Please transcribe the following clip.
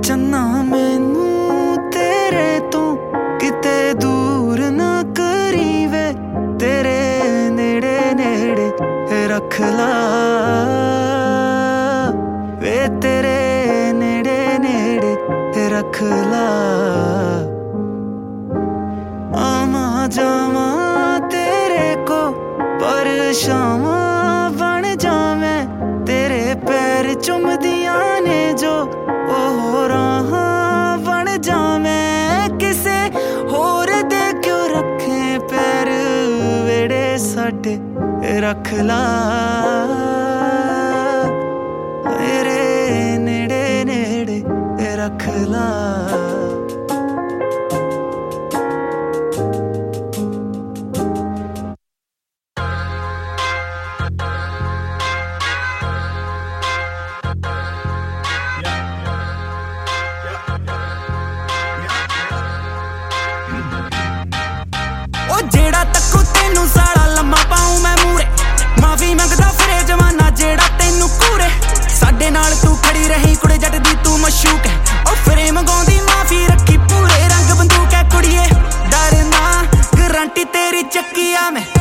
चन्ना मैनू तेरे तो किते दूर ना करी वे, तेरे नेड़े नेड़े रख ला वे, तेरे नेड़े नेड़े रख ला। आवा जावा तेरे को परछावां बन जावे, तेरे पैर चुमदियां ने जो ओ राहां बन जावे। किसे होर दे क्यों रखे पैर, वेड़े साडे रख ला मेरे नेड़े नेड़े रख ला। जेड़ा तक्कू तेनू साड़ा लम्मा पाऊं मैं मूरे, माफी मंगदा फिरे जमाना जेड़ा तेनू कूरे। साडे नाल तू खड़ी रही कुड़े जट दी तू मशूक है, ओ फिरे मंगाउंदी माफी रखी पूरे रंग बंदूक है कुड़िए। डरना गारंटी तेरी चक्की आ मैं।